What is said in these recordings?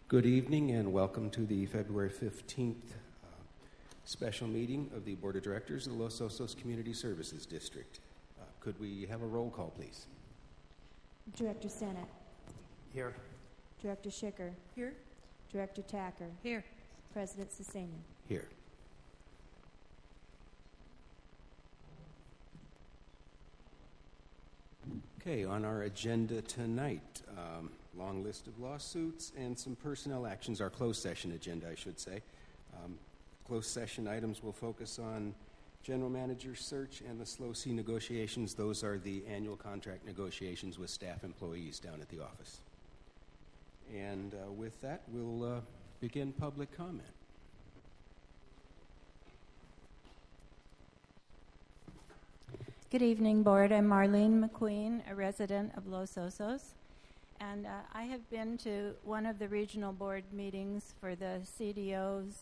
Good evening and welcome to the February 15th special meeting of the Board of Directors of the Los Osos Community Services District. Could we have a roll call, please? Director Sennett. Here. Director Schicker. Here. Director Tacker. Here. President Sisanian. Here. Okay, on our agenda tonight, long list of lawsuits and some personnel actions, our closed session agenda, I should say. Closed session items will focus on general manager search and the slow C negotiations. Those are the annual contract negotiations with staff employees down at the office. And with that, we'll begin public comment. Good evening, Board. I'm Marlene McQueen, a resident of Los Osos. And I have been to one of the regional board meetings for the CDOs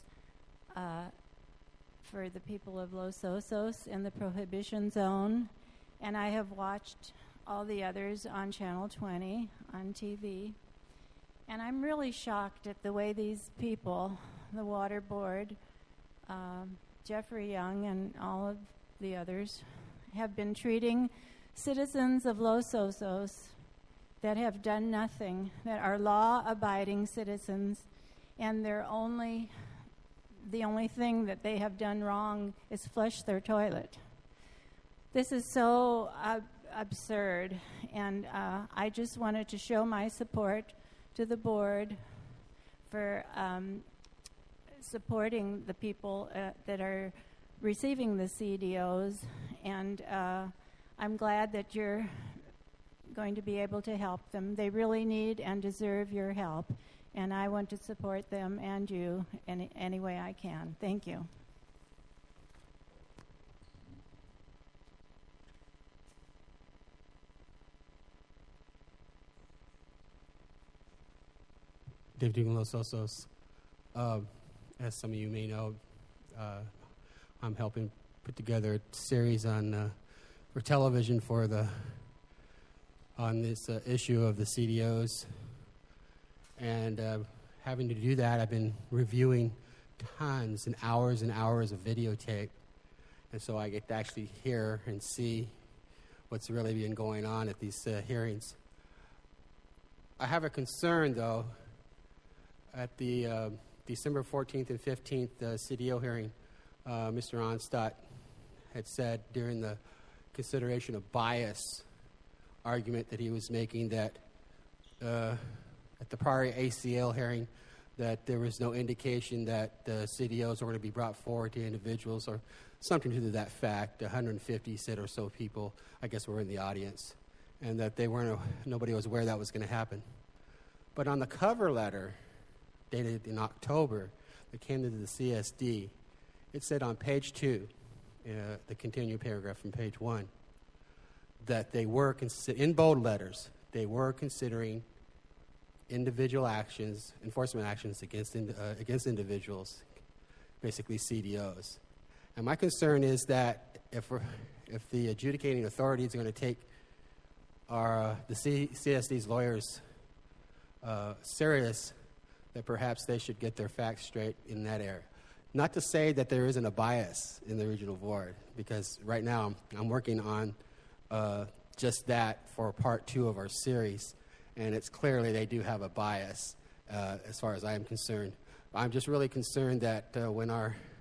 for the people of Los Osos in the prohibition zone. And I have watched all the others on Channel 20 on TV. And I'm really shocked at the way these people, the water board, Jeffrey Young and all of the others, have been treating citizens of Los Osos that have done nothing, that are law-abiding citizens, and the only thing that they have done wrong is flush their toilet. This is so absurd, and I just wanted to show my support to the board for supporting the people that are receiving the CDOs, and I'm glad that you're going to be able to help them. They really need and deserve your help, and I want to support them and you in any way I can. Thank you. David Dugan, Los Osos. As some of you may know, I'm helping put together a series on for television on this issue of the CDOs, and having to do that, I've been reviewing tons and hours of videotape, and so I get to actually hear and see what's really been going on at these hearings. I have a concern, though. At the December 14th and 15th CDO hearing, Mr. Onstadt had said during the consideration of bias argument that he was making that at the prior ACL hearing that there was no indication that the CDOs were going to be brought forward to individuals or something to that fact. 150 said or so people, I guess, were in the audience, and that nobody was aware that was going to happen. But on the cover letter dated in October that came into the CSD, it said on page 2, the continuing paragraph from page 1, that they were, in bold letters, they were considering individual actions, enforcement actions against individuals, basically CDOs. And my concern is that if the adjudicating authorities are going to take the CSD's lawyers serious, that perhaps they should get their facts straight in that area. Not to say that there isn't a bias in the regional board, because right now I'm working on just that for part 2 of our series, and it's clearly they do have a bias as far as I am concerned. I'm just really concerned that when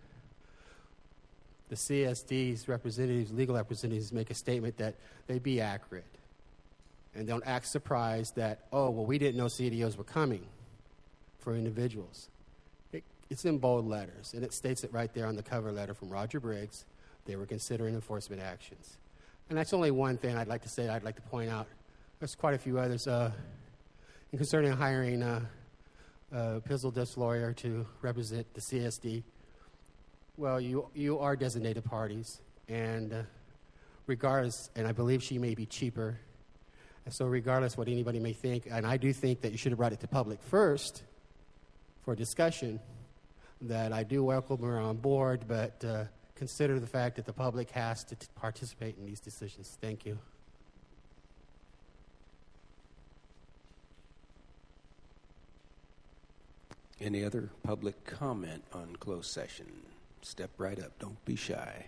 the CSD's representatives, legal representatives, make a statement that they be accurate and don't act surprised that, oh, well, we didn't know CDOs were coming for individuals. It's in bold letters, and it states it right there on the cover letter from Roger Briggs. They were considering enforcement actions. And that's only one thing I'd like to say, I'd like to point out. There's quite a few others concerning hiring a Pizzle Diff lawyer to represent the CSD. Well, you are designated parties, and regardless, and I believe she may be cheaper, and so regardless what anybody may think, and I do think that you should have brought it to public first for discussion, that I do welcome her on board, but consider the fact that the public has to participate in these decisions. Thank you. Any other public comment on closed session? Step right up. Don't be shy.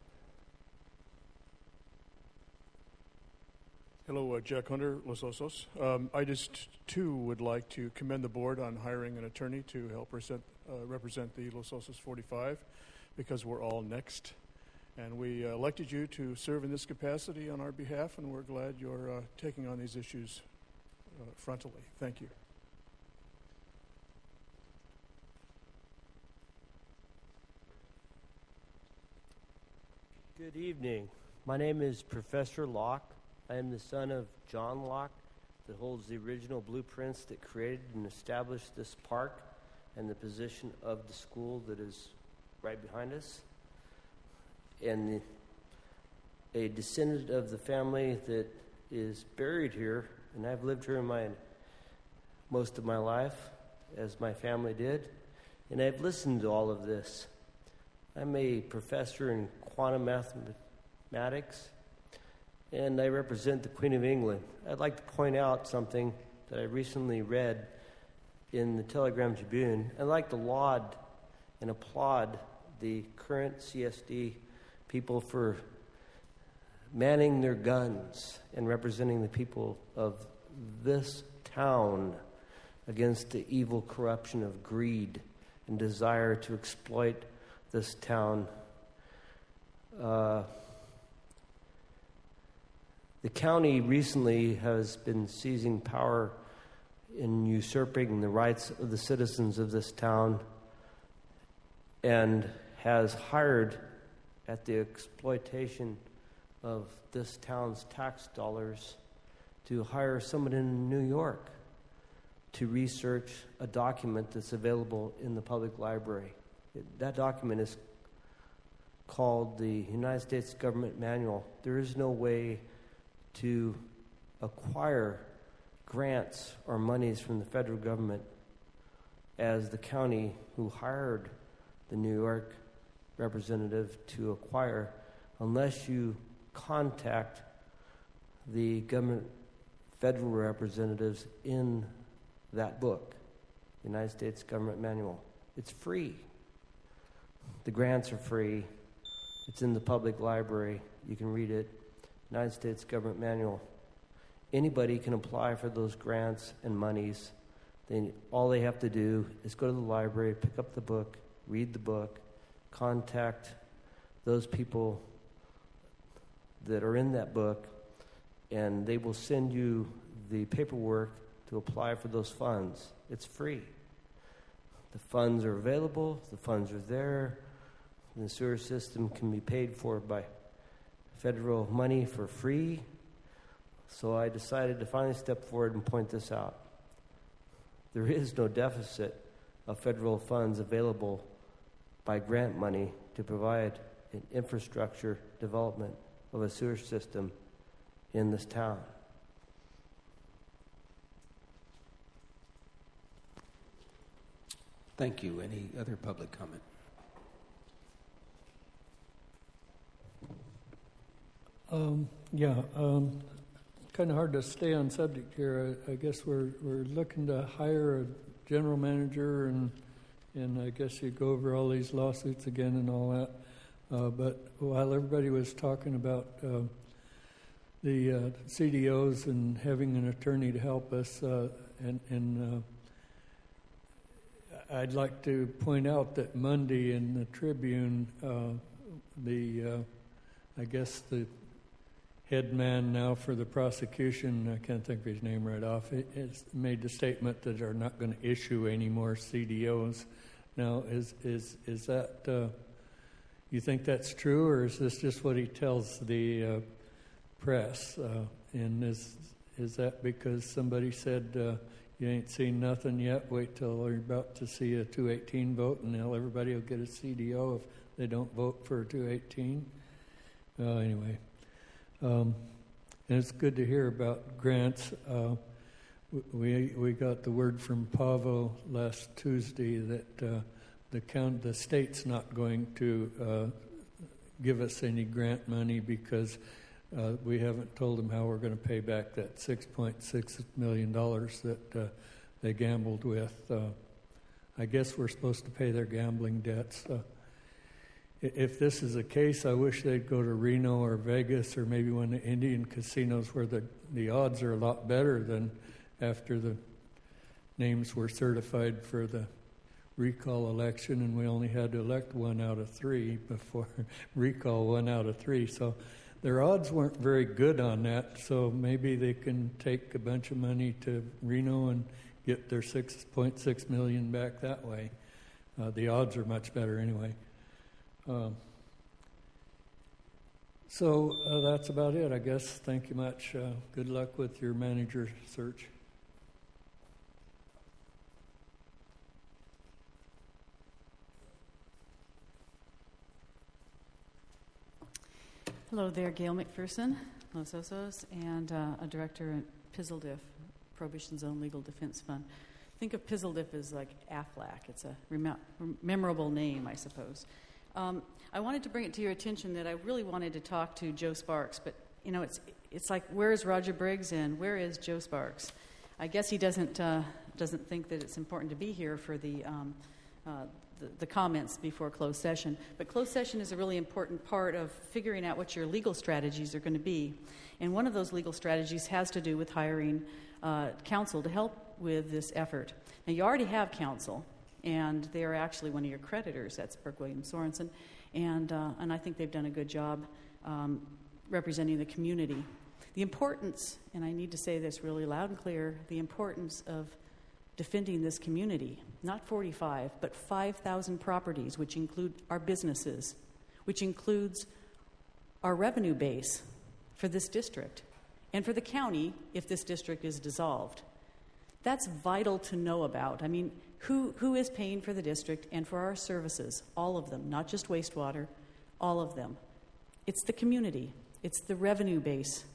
Hello, Jack Hunter, Los Osos. I just, too, would like to commend the board on hiring an attorney to help represent the Los Osos 45, because we're all next. And we elected you to serve in this capacity on our behalf, and we're glad you're taking on these issues frontally. Thank you. Good evening. My name is Professor Locke. I am the son of John Locke, that holds the original blueprints that created and established this park and the position of the school that is right behind us. And a descendant of the family that is buried here, and I've lived here most of my life, as my family did, and I've listened to all of this. I'm a professor in quantum mathematics, and I represent the Queen of England. I'd like to point out something that I recently read in the Telegram Tribune. I'd like to laud and applaud the current CSD people for manning their guns and representing the people of this town against the evil corruption of greed and desire to exploit this town. The county recently has been seizing power and usurping the rights of the citizens of this town, and has hired, at the exploitation of this town's tax dollars, to hire someone in New York to research a document that's available in the public library. That document is called the United States Government Manual. There is no way to acquire grants or monies from the federal government as the county who hired the New York representative to acquire, unless you contact the government federal representatives in that book, the United States Government Manual. It's free. The grants are free. It's in the public library. You can read it. United States Government Manual. Anybody can apply for those grants and monies. All they have to do is go to the library, pick up the book, read the book, contact those people that are in that book, and they will send you the paperwork to apply for those funds. It's free. The funds are available. The funds are there. The sewer system can be paid for by federal money for free. So I decided to finally step forward and point this out. There is no deficit of federal funds available by grant money to provide an infrastructure development of a sewer system in this town. Thank you. Any other public comment? Kind of hard to stay on subject here. I guess we're looking to hire a general manager, and I guess you go over all these lawsuits again and all that. But while everybody was talking about the CDOs and having an attorney to help us, I'd like to point out that Monday in the Tribune, I guess the head man now for the prosecution, I can't think of his name right off, it's made the statement that they're not going to issue any more CDOs. Now, is that, you think that's true, or is this just what he tells the press? And is that because somebody said, you ain't seen nothing yet, wait till you're about to see a 218 vote, and everybody will get a CDO if they don't vote for a 218? Anyway. And it's good to hear about grants. We got the word from Pavo last Tuesday that the state's not going to give us any grant money because we haven't told them how we're going to pay back that $6.6 million that they gambled with I guess we're supposed to pay their gambling debts. If this is the case, I wish they'd go to Reno or Vegas or maybe one of the Indian casinos where the odds are a lot better than after the names were certified for the recall election, and we only had to elect 1 out of 3 before recall 1 out of 3. So their odds weren't very good on that. So maybe they can take a bunch of money to Reno and get their $6.6 million back that way. The odds are much better anyway. So that's about it, I guess. Thank you much. Good luck with your manager search. Hello there, Gail McPherson, Los Osos, and a director at PZLDF, Prohibition Zone Legal Defense Fund. Think of PZLDF as like AFLAC. It's a memorable name, I suppose. I wanted to bring it to your attention that I really wanted to talk to Joe Sparks, but you know, it's like, where is Roger Briggs and where is Joe Sparks? I guess he doesn't think that it's important to be here for the comments before closed session. But closed session is a really important part of figuring out what your legal strategies are going to be. And one of those legal strategies has to do with hiring counsel to help with this effort. Now, you already have counsel, and they are actually one of your creditors. That's Burke Williams Sorensen. And I think they've done a good job representing the community. The importance, and I need to say this really loud and clear, the importance of defending this community, not 45, but 5,000 properties, which include our businesses, which includes our revenue base for this district and for the county if this district is dissolved. That's vital to know about. I mean, who is paying for the district and for our services? All of them, not just wastewater, all of them. It's the community. It's the revenue base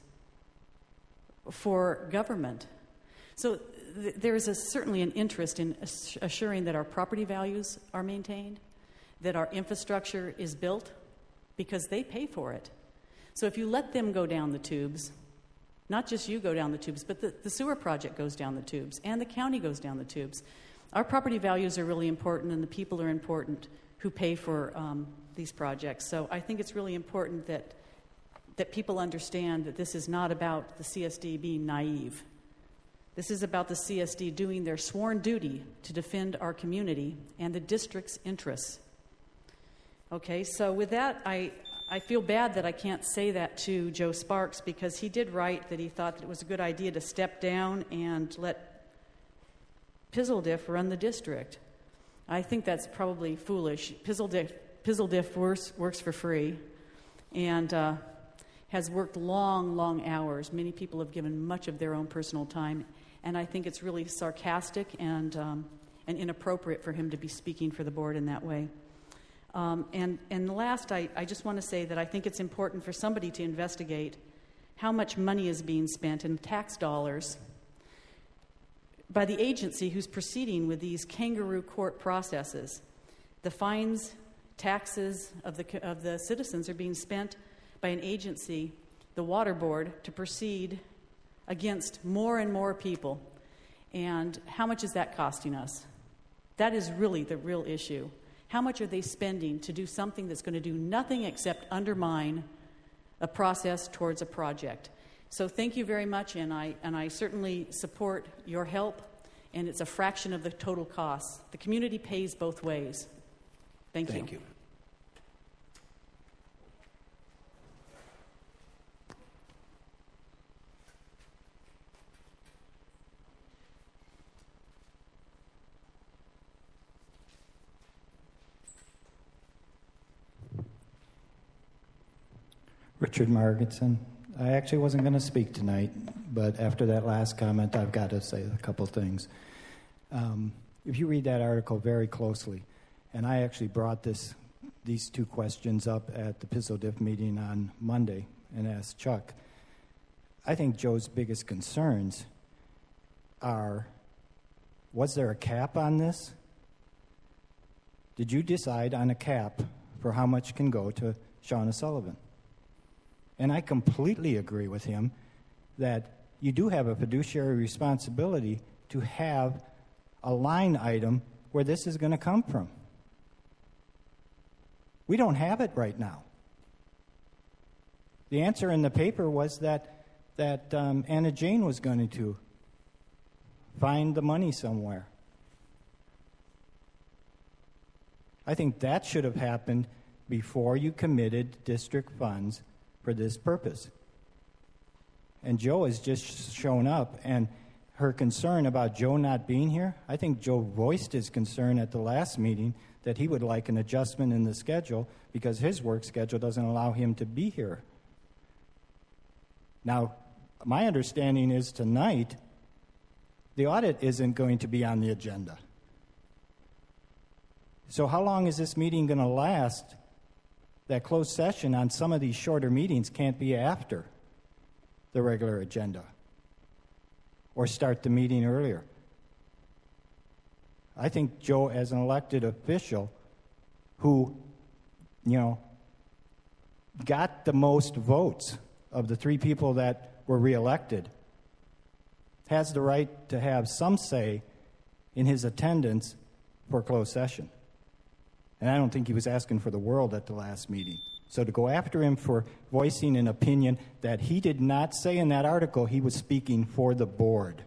for government. So there is certainly an interest in assuring that our property values are maintained, that our infrastructure is built, because they pay for it. So if you let them go down the tubes, not just you go down the tubes, but the sewer project goes down the tubes, and the county goes down the tubes. Our property values are really important, and the people are important who pay for these projects. So I think it's really important that people understand that this is not about the CSD being naive. This is about the CSD doing their sworn duty to defend our community and the district's interests. Okay, so with that, I feel bad that I can't say that to Joe Sparks, because he did write that he thought that it was a good idea to step down and let PZLDF run the district. I think that's probably foolish. PZLDF works for free and has worked long hours. Many people have given much of their own personal time, and I think it's really sarcastic and inappropriate for him to be speaking for the board in that way. And last, I just want to say that I think it's important for somebody to investigate how much money is being spent in tax dollars by the agency who's proceeding with these kangaroo court processes. The fines, taxes of the citizens are being spent by an agency, the Water Board, to proceed against more and more people. And how much is that costing us? That is really the real issue. How much are they spending to do something that's going to do nothing except undermine a process towards a project? So thank you very much, and I certainly support your help, and it's a fraction of the total costs. The community pays both ways. Thank you. Thank you. Richard Margetson. I actually wasn't going to speak tonight, but after that last comment, I've got to say a couple things. If you read that article very closely, and I actually brought these two questions up at the PZLDF meeting on Monday and asked Chuck, I think Joe's biggest concerns are, was there a cap on this? Did you decide on a cap for how much can go to Shauna Sullivan? And I completely agree with him that you do have a fiduciary responsibility to have a line item where this is going to come from. We don't have it right now. The answer in the paper was that Anna Jane was going to find the money somewhere. I think that should have happened before you committed district funds for this purpose. And Joe has just shown up, and her concern about Joe not being here, I think Joe voiced his concern at the last meeting that he would like an adjustment in the schedule because his work schedule doesn't allow him to be here. Now, my understanding is tonight, the audit isn't going to be on the agenda. So how long is this meeting going to last? That closed session on some of these shorter meetings can't be after the regular agenda or start the meeting earlier. I think Joe, as an elected official who, got the most votes of the 3 people that were reelected, has the right to have some say in his attendance for closed session. And I don't think he was asking for the world at the last meeting. So to go after him for voicing an opinion that he did not say in that article, he was speaking for the board.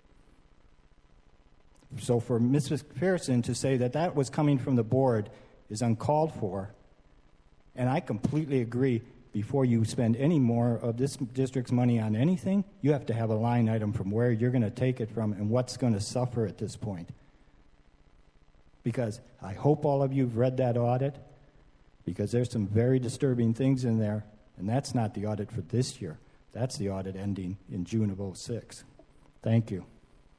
So for Mrs. Pearson to say that that was coming from the board is uncalled for. And I completely agree. Before you spend any more of this district's money on anything, you have to have a line item from where you're going to take it from and what's going to suffer at this point. Because I hope all of you have read that audit, because there's some very disturbing things in there, and that's not the audit for this year. That's the audit ending in June of 2006. Thank you.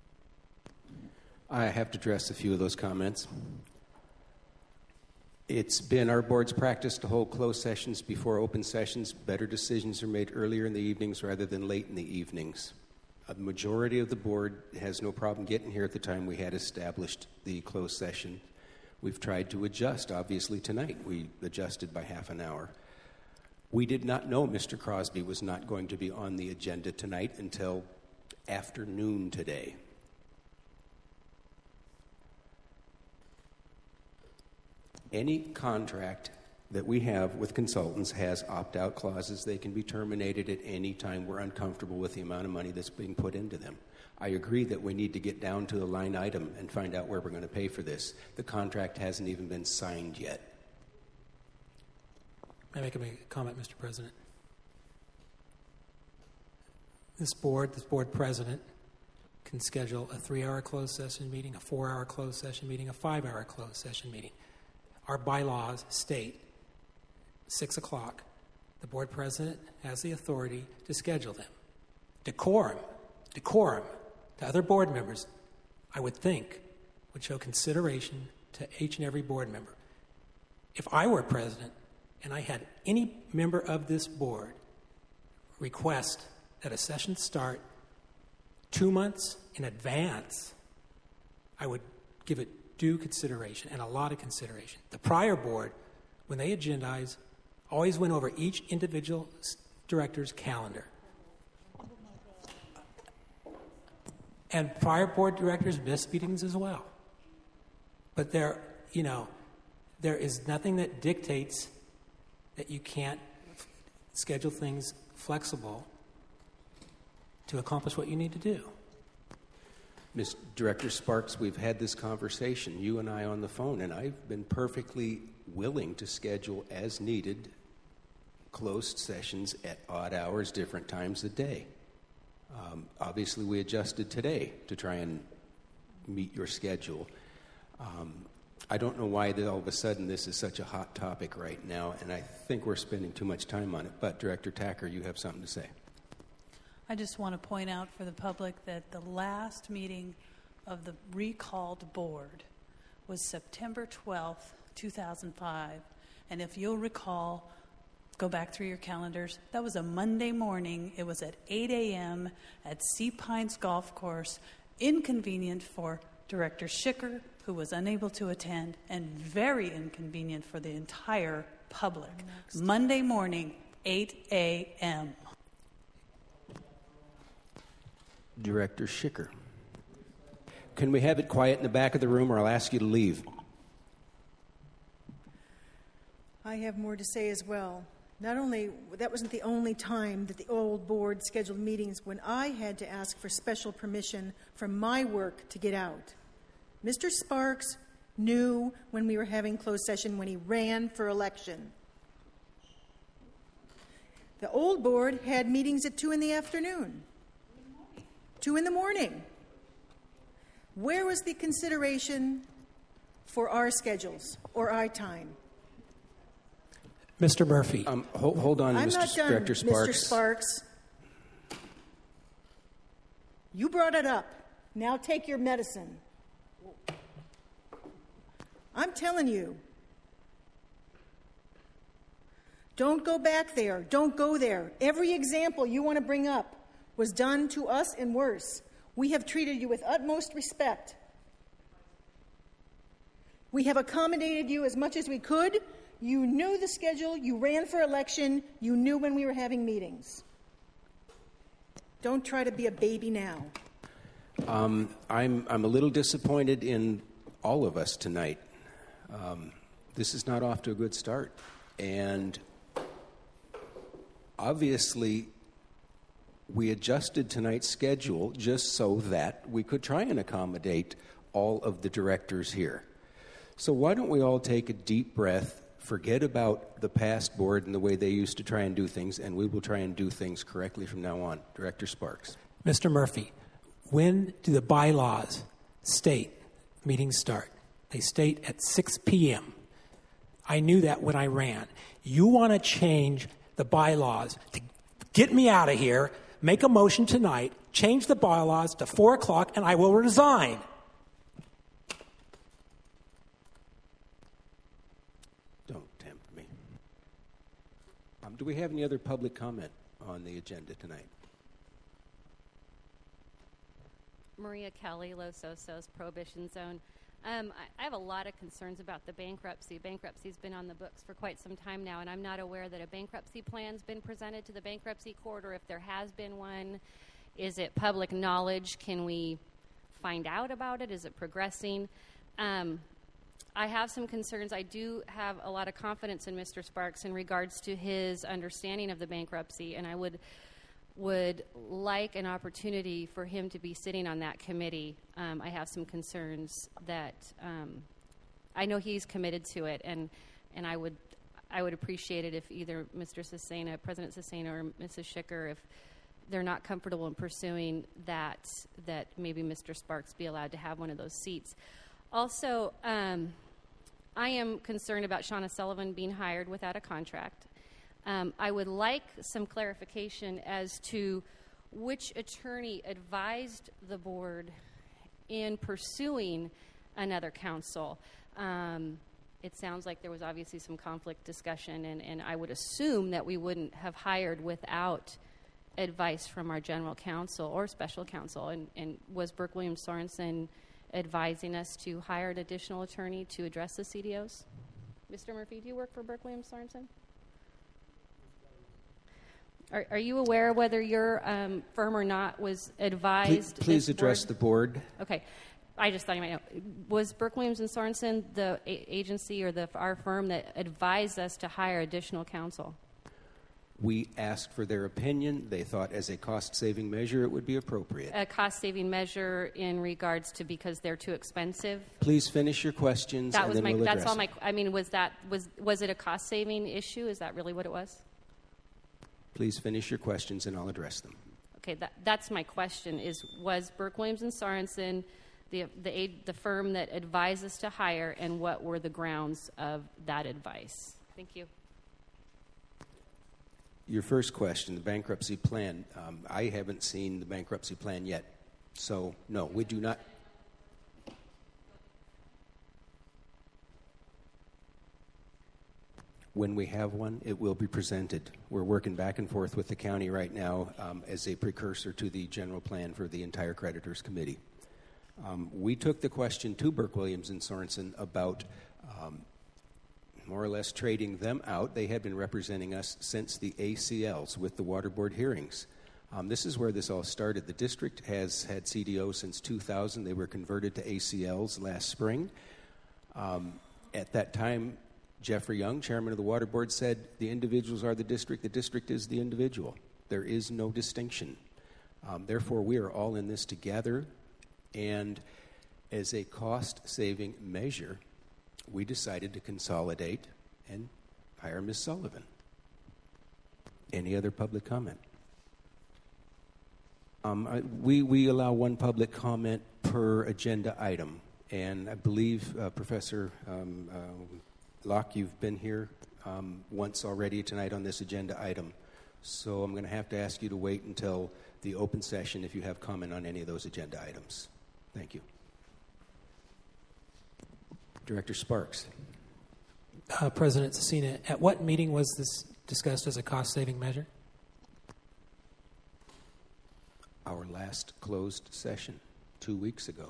I have to address a few of those comments. It's been our board's practice to hold closed sessions before open sessions. Better decisions are made earlier in the evenings rather than late in the evenings. A majority of the board has no problem getting here at the time we had established the closed session. We've tried to adjust. Obviously, tonight we adjusted by half an hour. We did not know Mr. Crosby was not going to be on the agenda tonight until afternoon today. Any contract that we have with consultants has opt-out clauses. They can be terminated at any time we're uncomfortable with the amount of money that's being put into them. I agree that we need to get down to the line item and find out where we're going to pay for this. The contract hasn't even been signed yet. May I make a comment, Mr. President? This board president can schedule a 3-hour closed session meeting, a 4-hour closed session meeting, a 5-hour closed session meeting. Our bylaws state 6 o'clock. The board president has the authority to schedule them. Decorum to other board members, I would think, would show consideration to each and every board member. If I were president and I had any member of this board request that a session start 2 months in advance, I would give it due consideration and a lot of consideration. The prior board, when they agendized, always went over each individual director's calendar. And prior board directors missed meetings as well. But there is nothing that dictates that you can't schedule things flexible to accomplish what you need to do. Ms. Director Sparks, we've had this conversation, you and I on the phone, and I've been perfectly willing to schedule as needed closed sessions at odd hours, different times a day. Obviously, we adjusted today to try and meet your schedule. I don't know why that all of a sudden this is such a hot topic right now, and I think we're spending too much time on it. But Director Tacker, you have something to say. I just want to point out for the public that the last meeting of the recalled board was September 12th, 2005. And if you'll recall, go back through your calendars, that was a Monday morning. It was at 8 a.m. at Sea Pines Golf Course, inconvenient for Director Schicker, who was unable to attend, and very inconvenient for the entire public. Monday morning, 8 a.m. Director Schicker. Can we have it quiet in the back of the room, or I'll ask you to leave? I have more to say as well. Not only, that wasn't the only time that the old board scheduled meetings when I had to ask for special permission from my work to get out. Mr. Sparks knew when we were having closed session when he ran for election. The old board had meetings at 2 in the afternoon, 2 in the morning. Where was the consideration for our schedules or our time? Mr. Murphy. Hold on, I'm Mr. not done, Director Sparks. Mr. Sparks. You brought it up. Now take your medicine. I'm telling you. Don't go back there. Don't go there. Every example you want to bring up was done to us and worse. We have treated you with utmost respect. We have accommodated you as much as we could. You knew the schedule. You ran for election. You knew when we were having meetings. Don't try to be a baby now. I'm a little disappointed in all of us tonight. This is not off to a good start. And obviously, we adjusted tonight's schedule just so that we could try and accommodate all of the directors here. So why don't we all take a deep breath, forget about the past board and the way they used to try and do things, and we will try and do things correctly from now on. Director Sparks. Mr. Murphy, when do the bylaws state meetings start? They state at 6 p.m. I knew that when I ran. You want to change the bylaws to get me out of here, make a motion tonight, change the bylaws to 4 o'clock, and I will resign. Don't tempt me. Do we have any other public comment on the agenda tonight? Maria Kelly, Los Osos, Prohibition Zone. I have a lot of concerns about the bankruptcy. Bankruptcy's been on the books for quite some time now, and I'm not aware that a bankruptcy plan's been presented to the bankruptcy court, or if there has been one, is it public knowledge? Can we find out about it? Is it progressing? I have some concerns. I do have a lot of confidence in Mr. Sparks in regards to his understanding of the bankruptcy, and I would like an opportunity for him to be sitting on that committee. I have some concerns that I know he's committed to it, and I would appreciate it if either Mr. Cesena, President Cesena, or Mrs. Schicker, if they're not comfortable in pursuing that maybe Mr. Sparks be allowed to have one of those seats. Also, I am concerned about Shauna Sullivan being hired without a contract. I would like some clarification as to which attorney advised the board in pursuing another counsel. It sounds like there was obviously some conflict discussion, and I would assume that we wouldn't have hired without advice from our general counsel or special counsel. And was Burke Williams Sorensen advising us to hire an additional attorney to address the CDOs? Mr. Murphy, do you work for Burke Williams Sorensen? Are you aware whether your firm or not was advised? Please address the board. Okay. I just thought you might know. Was Burke Williams and Sorensen the agency or our firm that advised us to hire additional counsel? We asked for their opinion. They thought as a cost-saving measure it would be appropriate. A cost-saving measure in regards to because they're too expensive? Please finish your questions, and then we'll address them. I mean, was it a cost-saving issue? Is that really what it was? Please finish your questions, and I'll address them. Okay, that's my question, was Burke Williams and Sorensen the firm that advised us to hire, and what were the grounds of that advice? Thank you. Your first question, the bankruptcy plan. I haven't seen the bankruptcy plan yet, so no, we do not. When we have one, it will be presented. We're working back and forth with the county right now as a precursor to the general plan for the entire creditors committee. We took the question to Burke Williams and Sorensen about more or less trading them out. They had been representing us since the ACLs with the water board hearings. This is where this all started. The district has had CDOs since 2000. They were converted to ACLs last spring. At that time, Jeffrey Young, chairman of the Water Board, said the individuals are the district is the individual. There is no distinction. Therefore, we are all in this together, and as a cost-saving measure, we decided to consolidate and hire Ms. Sullivan. Any other public comment? We allow one public comment per agenda item, and I believe Professor Locke, you've been here once already tonight on this agenda item, so I'm going to have to ask you to wait until the open session if you have comment on any of those agenda items. Thank you. Director Sparks. President Cecina, at what meeting was this discussed as a cost-saving measure? Our last closed session 2 weeks ago.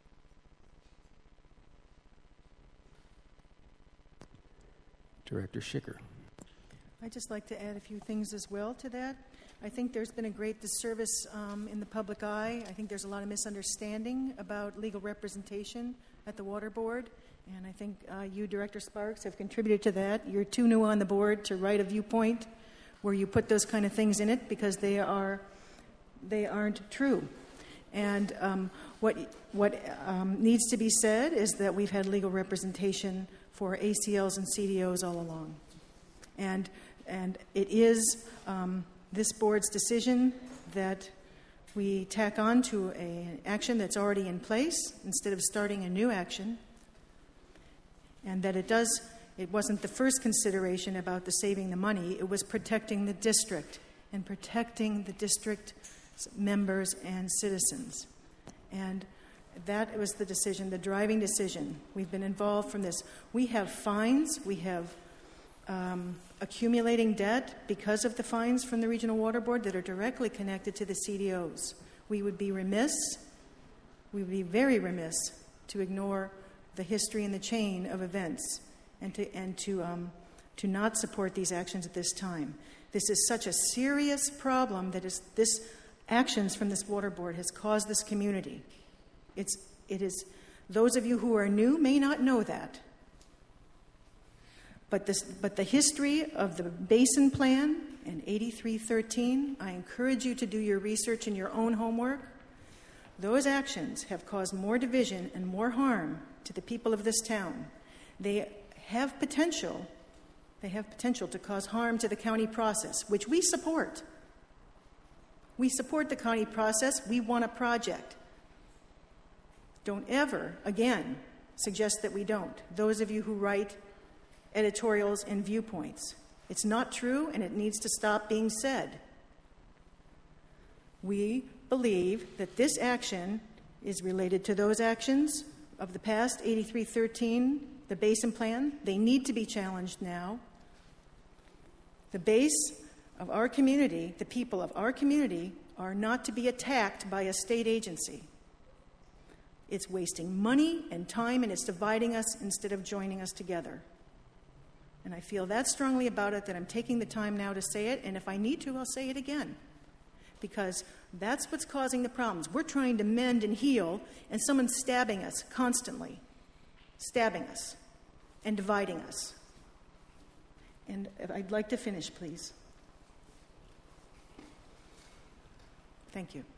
Director Schicker. I'd just like to add a few things as well to that. I think there's been a great disservice in the public eye. I think there's a lot of misunderstanding about legal representation at the Water Board, and I think you, Director Sparks, have contributed to that. You're too new on the board to write a viewpoint where you put those kind of things in it because they aren't true. And what needs to be said is that we've had legal representation for ACLs and CDOs all along. And it is this board's decision that we tack on to an action that's already in place instead of starting a new action, and that it wasn't the first consideration about the saving the money, it was protecting the district and protecting the district members and citizens. And that was the decision, the driving decision. We've been involved from this. We have fines. We have accumulating debt because of the fines from the Regional Water Board that are directly connected to the CDOs. We would be very remiss to ignore the history and the chain of events and to not support these actions at this time. This is such a serious problem that this actions from this Water Board has caused this community. It is those of you who are new may not know that. But the history of the Basin Plan and 8313, I encourage you to do your research and your own homework. Those actions have caused more division and more harm to the people of this town. They have potential to cause harm to the county process, which we support. We support the county process. We want a project. Don't ever, again, suggest that we don't. Those of you who write editorials and viewpoints. It's not true, and it needs to stop being said. We believe that this action is related to those actions of the past, 8313, the Basin Plan. They need to be challenged now. The base of our community, the people of our community, are not to be attacked by a state agency. It's wasting money and time, and it's dividing us instead of joining us together. And I feel that strongly about it that I'm taking the time now to say it, and if I need to, I'll say it again. Because that's what's causing the problems. We're trying to mend and heal, and someone's stabbing us constantly. Stabbing us and dividing us. And I'd like to finish, please. Thank you.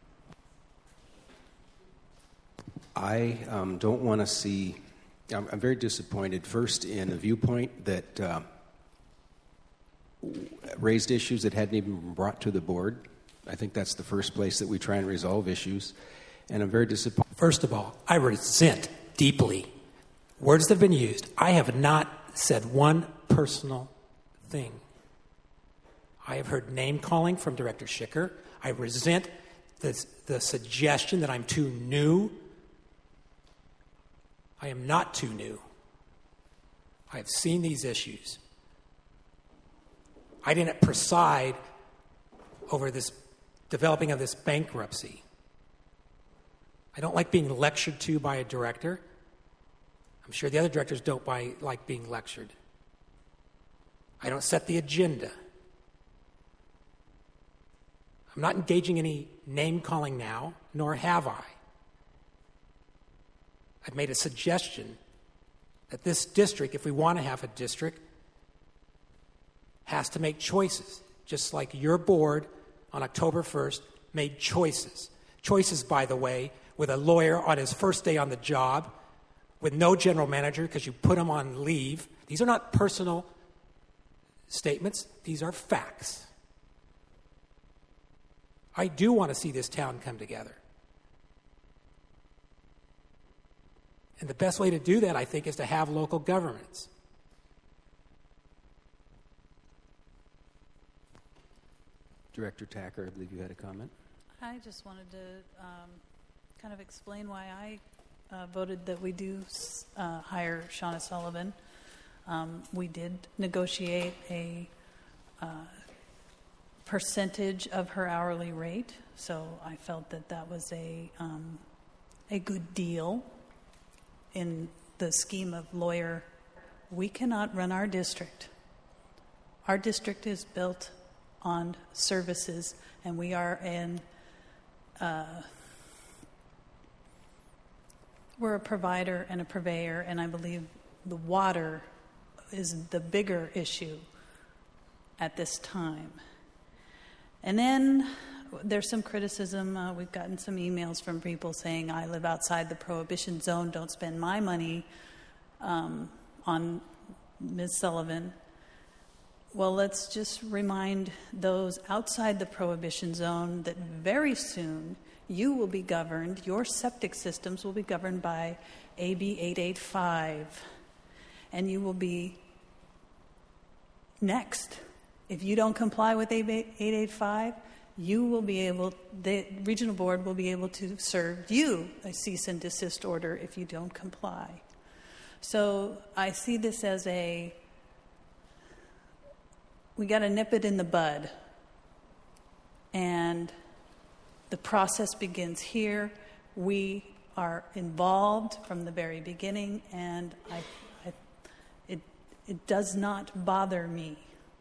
I don't want to see... I'm very disappointed, first, in a viewpoint that raised issues that hadn't even been brought to the board. I think that's the first place that we try and resolve issues. And I'm very disappointed. First of all, I resent deeply words that have been used. I have not said one personal thing. I have heard name-calling from Director Schicker. I resent the suggestion that I'm too new. I am not too new. I have seen these issues. I didn't preside over this developing of this bankruptcy. I don't like being lectured to by a director. I'm sure the other directors don't like being lectured. I don't set the agenda. I'm not engaging any name-calling now, nor have I. I've made a suggestion that this district, if we want to have a district, has to make choices, just like your board on October 1st made choices. Choices, by the way, with a lawyer on his first day on the job, with no general manager because you put him on leave. These are not personal statements. These are facts. I do want to see this town come together. And the best way to do that, I think, is to have local governments. Director Tacker, I believe you had a comment. I just wanted to kind of explain why I voted that we do hire Shauna Sullivan. We did negotiate a percentage of her hourly rate, so I felt that that was a good deal in the scheme of lawyer. We cannot run our district. Our district is built on services, and we are we're a provider and a purveyor, and I believe the water is the bigger issue at this time. And then there's some criticism. We've gotten some emails from people saying, I live outside the prohibition zone, don't spend my money on Ms. Sullivan. Well, let's just remind those outside the prohibition zone that very soon you will be governed, your septic systems will be governed by AB 885, and you will be next. If you don't comply with AB 885, you will be able, the regional board will be able to serve you a cease and desist order if you don't comply. So I see this as we got to nip it in the bud. And the process begins here. We are involved from the very beginning, and it does not bother me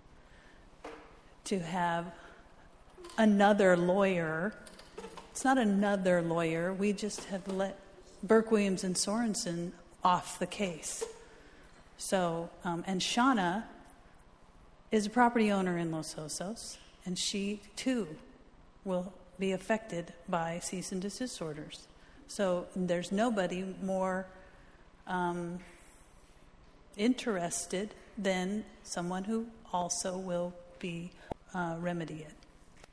to have another lawyer. It's not another lawyer. We just have let Burke, Williams, and Sorensen off the case. So, and Shauna is a property owner in Los Osos, and she too will be affected by cease and desist orders. So there's nobody more interested than someone who also will be remedy it.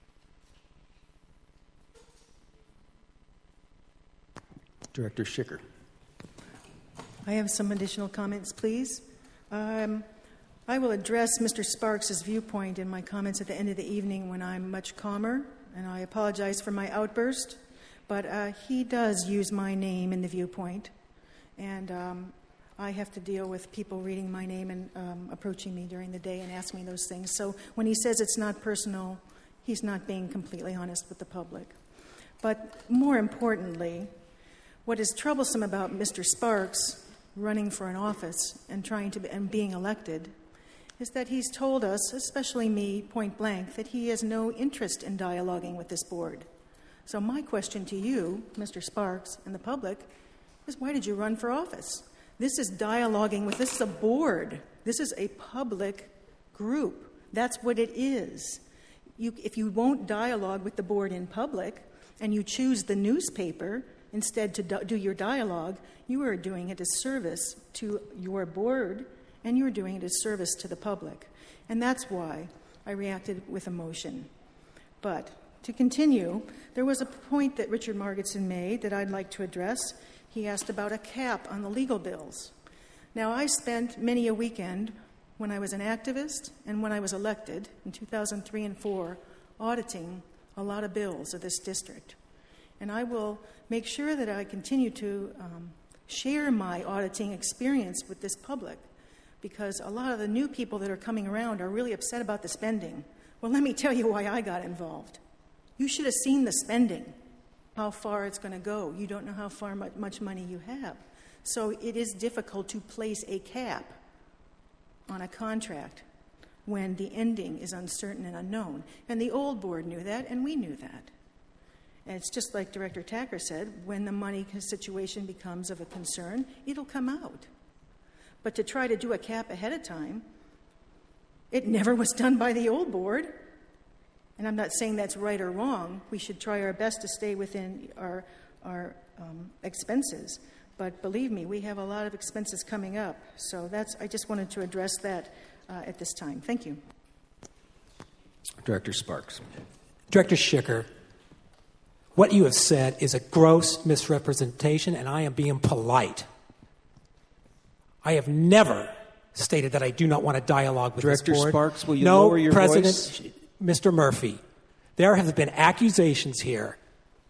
Director Schicker. I have some additional comments, please. I will address Mr. Sparks' viewpoint in my comments at the end of the evening when I'm much calmer, and I apologize for my outburst, but he does use my name in the viewpoint, and I have to deal with people reading my name and approaching me during the day and asking me those things. So when he says it's not personal, he's not being completely honest with the public. But more importantly, what is troublesome about Mr. Sparks running for an office and being elected is that he's told us, especially me, point blank, that he has no interest in dialoguing with this board. So my question to you, Mr. Sparks, and the public, is why did you run for office? This is this is a board. This is a public group. That's what it is. If you won't dialogue with the board in public and you choose the newspaper instead to do your dialogue, you are doing a disservice to your board, and you're doing a disservice to the public. And that's why I reacted with emotion. But to continue, there was a point that Richard Margetson made that I'd like to address. He asked about a cap on the legal bills. Now, I spent many a weekend when I was an activist and when I was elected in 2003 and 2004 auditing a lot of bills of this district. And I will make sure that I continue to share my auditing experience with this public, because a lot of the new people that are coming around are really upset about the spending. Well, let me tell you why I got involved. You should have seen the spending, how far it's going to go. You don't know how far much money you have. So it is difficult to place a cap on a contract. when the ending is uncertain and unknown. And the old board knew that, and we knew that. And it's just like Director Tacker said, when the money situation becomes of a concern, it'll come out. But to try to do a cap ahead of time, it never was done by the old board. And I'm not saying that's right or wrong. We should try our best to stay within our expenses. But believe me, we have a lot of expenses coming up. So I just wanted to address that at this time. Thank you. Director Sparks. Director Schicker, what you have said is a gross misrepresentation, and I am being polite. I have never stated that I do not want a dialogue with Director this board. Sparks, will you lower your President, voice? Mr. Murphy, there have been accusations here.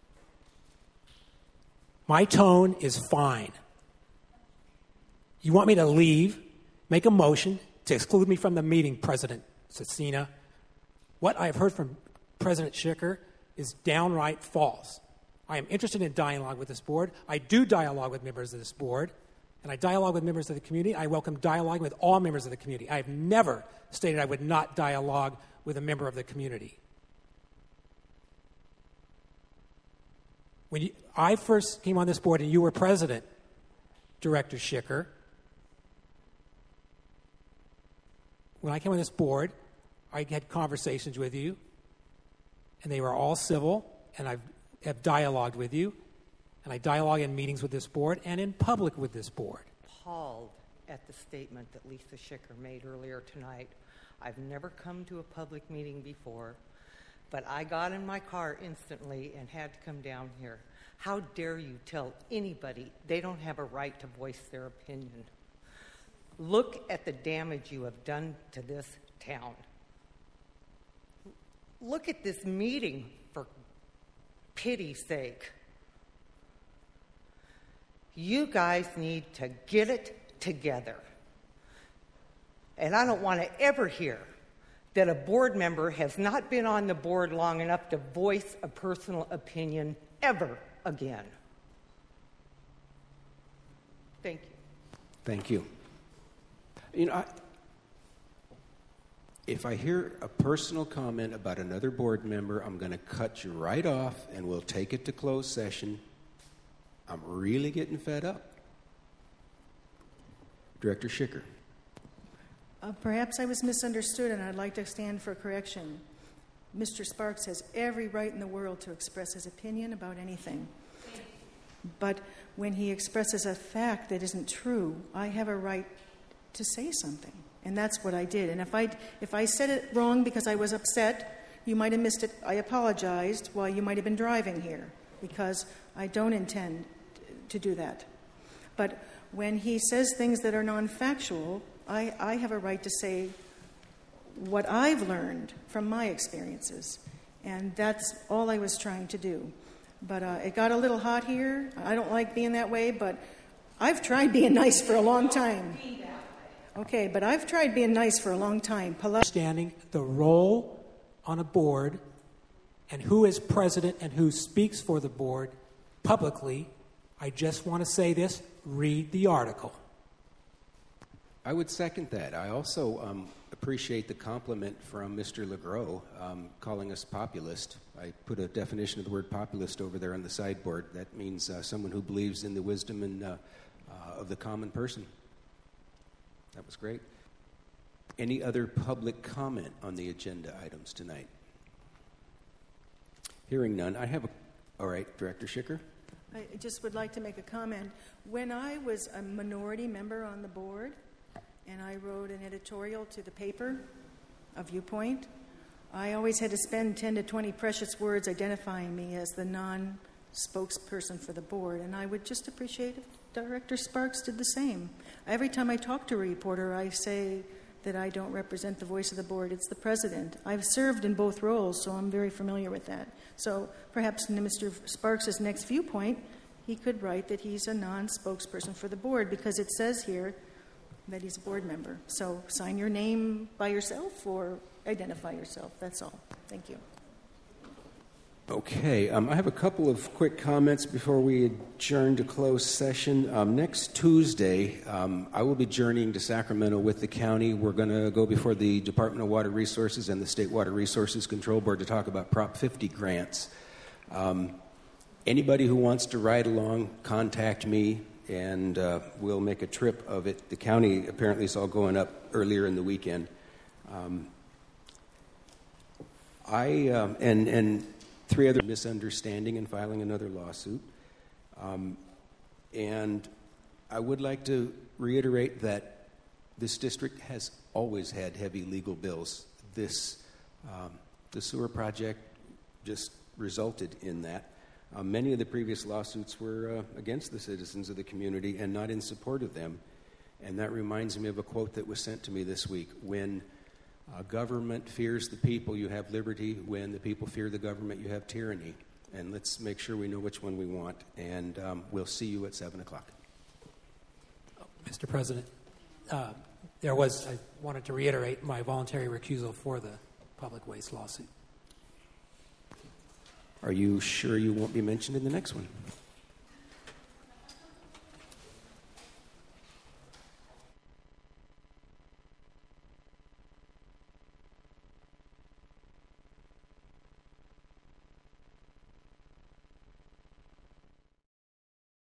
My tone is fine. You want me to leave, make a motion to exclude me from the meeting, President Cecina? What I have heard from President Schicker is downright false. I am interested in dialogue with this board. I do dialogue with members of this board, and I dialogue with members of the community. I welcome dialogue with all members of the community. I have never stated I would not dialogue with a member of the community. When I first came on this board and you were president, Director Schicker, when I came on this board, I had conversations with you, and they were all civil, and I have dialogued with you, and I dialogue in meetings with this board and in public with this board. Appalled at the statement that Lisa Schicker made earlier tonight. I've never come to a public meeting before, but I got in my car instantly and had to come down here. How dare you tell anybody they don't have a right to voice their opinion? Look at the damage you have done to this town. Look at this meeting, for pity's sake. You guys need to get it together. And I don't want to ever hear that a board member has not been on the board long enough to voice a personal opinion ever again. Thank you. Thank you. You know, if I hear a personal comment about another board member, I'm going to cut you right off and we'll take it to closed session. I'm really getting fed up. Director Schicker. Perhaps I was misunderstood, and I'd like to stand for correction. Mr. Sparks has every right in the world to express his opinion about anything. But when he expresses a fact that isn't true, I have a right to say something. And that's what I did. And if I said it wrong because I was upset, you might have missed it. I apologized while you might have been driving here, because I don't intend to do that. But when he says things that are non-factual, I have a right to say what I've learned from my experiences. And that's all I was trying to do. But it got a little hot here. I don't like being that way, but I've tried being nice for a long time. Okay, but I've tried being nice for a long time. Understanding the role on a board and who is president and who speaks for the board publicly, I just want to say this: read the article. I would second that. I also appreciate the compliment from Mr. LeGros calling us populist. I put a definition of the word populist over there on the sideboard. That means someone who believes in the wisdom and of the common person. That was great. Any other public comment on the agenda items tonight? Hearing none, all right, Director Schicker. I just would like to make a comment. When I was a minority member on the board, and I wrote an editorial to the paper, A Viewpoint, I always had to spend 10 to 20 precious words identifying me as the non-spokesperson for the board, and I would just appreciate if Director Sparks did the same. Every time I talk to a reporter, I say that I don't represent the voice of the board. It's the president. I've served in both roles, so I'm very familiar with that. So perhaps in Mr. Sparks' next viewpoint, he could write that he's a non-spokesperson for the board, because it says here that he's a board member. So sign your name by yourself or identify yourself. That's all. Thank you. Okay, I have a couple of quick comments before we adjourn to closed session. Next Tuesday, I will be journeying to Sacramento with the county. We're going to go before the Department of Water Resources and the State Water Resources Control Board to talk about Prop 50 grants. Anybody who wants to ride along, contact me, and we'll make a trip of it. The county apparently is all going up earlier in the weekend. And 3 other misunderstanding and filing another lawsuit. And I would like to reiterate that this district has always had heavy legal bills. The sewer project just resulted in that. Many of the previous lawsuits were against the citizens of the community and not in support of them. And that reminds me of a quote that was sent to me this week. When government fears the people, you have liberty. When the people fear the government, you have tyranny. And let's make sure we know which one we want. And we'll see you at 7 o'clock. Mr. President, I wanted to reiterate my voluntary recusal for the public waste lawsuit. Are you sure you won't be mentioned in the next one?